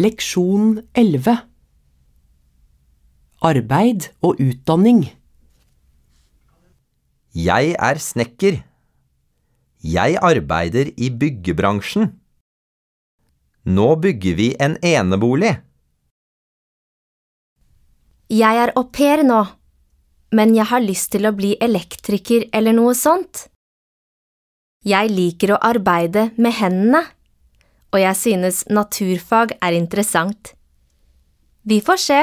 Leksjon 11. Arbeid og utdanning. Jeg er snekker. Jeg arbeider i byggebransjen. Nå bygger vi en enebolig. Jeg er au pair nå, men jeg har lyst til å bli elektriker eller noe sånt. Jeg liker å arbeide med hendene, og jeg synes naturfag er interessant. Vi får se.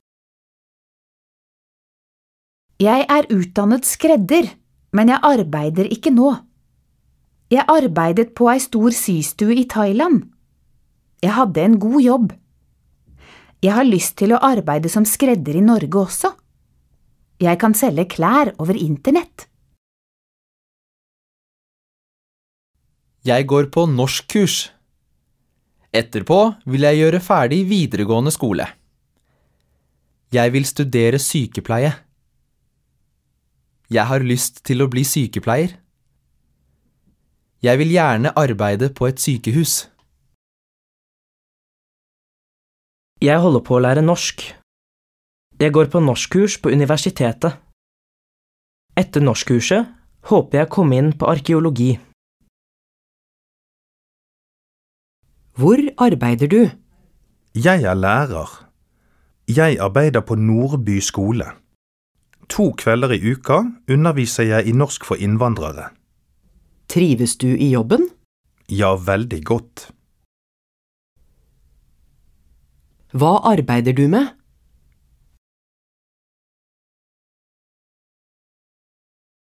Jeg er utdannet skredder, men jeg arbeider ikke nå. Jeg arbeidet på ei stor systue i Thailand. Jeg hadde en god jobb. Jeg har lyst til å arbeide som skredder i Norge også. Jeg kan selge klær over internett. Jeg går på norskkurs. Etterpå vil jeg gjøre ferdig videregående skole. Jeg vil studere sykepleie. Jeg har lyst til å bli sykepleier. Jeg vil gjerne arbeide på et sykehus. Jeg holder på å lære norsk. Jeg går på norskkurs på universitetet. Etter norskkurset håper jeg å komme inn på arkeologi. Hvor arbeider du? Jeg er lærer. Jeg arbeider på Nordby skole. 2 kvelder i uka underviser jeg i norsk for innvandrere. Trives du i jobben? Ja, veldig godt. Hva arbeider du med?